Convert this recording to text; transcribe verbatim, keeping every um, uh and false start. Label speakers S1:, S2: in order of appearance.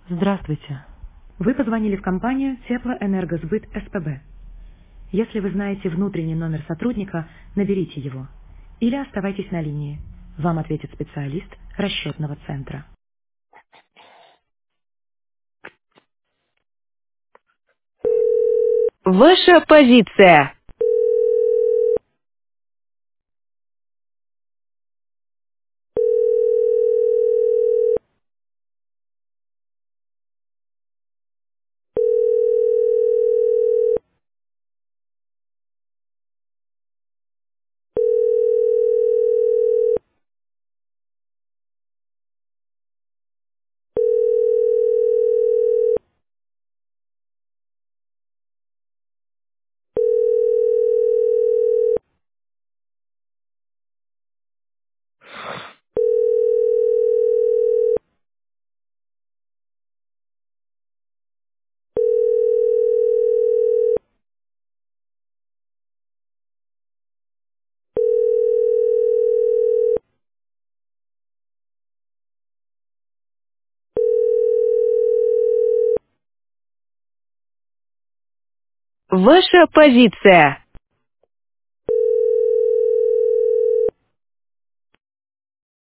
S1: Здравствуйте. Вы позвонили в компанию Теплоэнергосбыт СПБ. Если вы знаете внутренний номер сотрудника, наберите его. Или оставайтесь на линии. Вам ответит специалист расчетного центра.
S2: Ваша позиция. Ваша позиция.